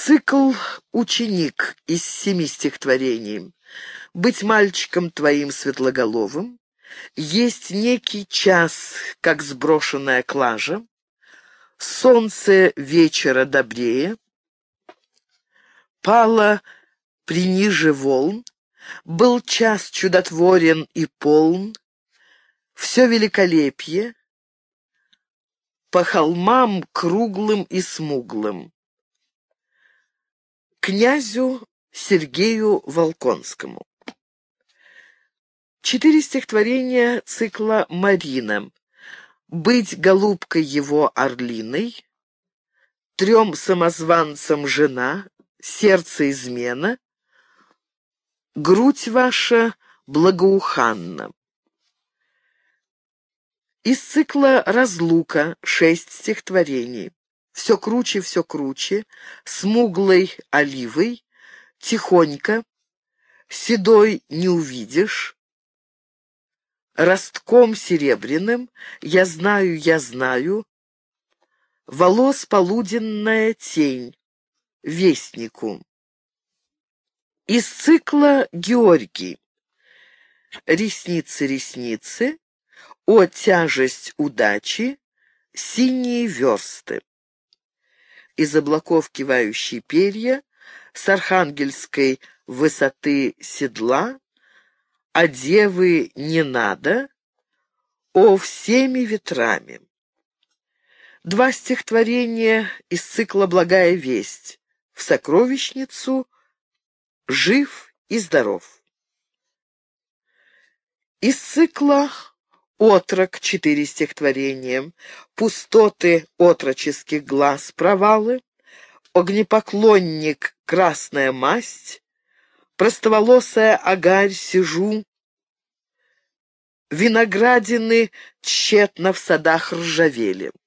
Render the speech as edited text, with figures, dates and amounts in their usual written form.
Цикл «Ученик» из 7 стихотворений. «Быть мальчиком твоим светлоголовым», «Есть некий час, как сброшенная клажа», «Солнце вечера добрее», «Пало приниже волн», «Был час чудотворен и полн», «Все великолепие», «По холмам круглым и смуглым», князю Сергею Волконскому. 4 стихотворения цикла «Марина». «Быть голубкой его орлиной», «Трем самозванцам жена», «Сердце измена», «Грудь ваша благоуханна». Из цикла «Разлука» 6 стихотворений. «Все круче, смуглой оливой», «Тихонько», «Седой не увидишь», «Ростком серебряным», я знаю», «Волос полуденная тень», «Вестнику». Из цикла «Георгий». «Ресницы», «О тяжесть удачи», «Синие версты». Из облаков кивающие перья, с архангельской высоты седла, «А девы не надо», «О всеми ветрами». 2 стихотворения из цикла «Благая весть», «В сокровищницу», «Жив и здоров». Из цикла «Отрок» 4 стихотворения. «Пустоты отроческих глаз провалы», «Огнепоклонник красная масть», «Простоволосая агарь сижу», «Виноградины тщетно в садах ржавели».